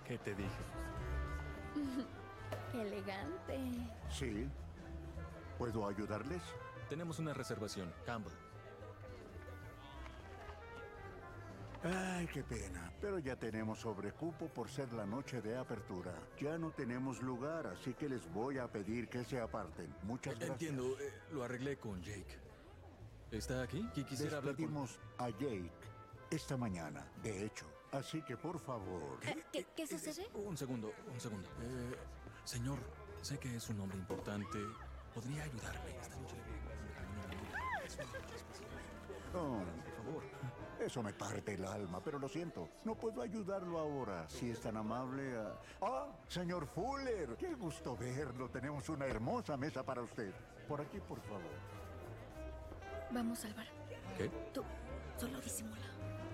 ¿Qué te dije? ¡Qué elegante! Sí. ¿Puedo ayudarles? Tenemos una reservación, Campbell. Ay, qué pena. Pero ya tenemos sobrecupo por ser la noche de apertura. Ya no tenemos lugar, así que les voy a pedir que se aparten. Muchas gracias. Entiendo, lo arreglé con Jake. ¿Está aquí? Quisiera hablar con... Despedimos a Jake esta mañana, de hecho. Así que, por favor... ¿Qué sucede? Un segundo. Señor, sé que es un hombre importante. ¿Podría ayudarme esta noche? Oh, Por favor. eso me parte el alma, pero lo siento. No puedo ayudarlo ahora, si es tan amable a... ¡Ah, señor Fuller! ¡Qué gusto verlo! Tenemos una hermosa mesa para usted. Por aquí, por favor. Vamos al bar. ¿Qué? Tú, solo disimula.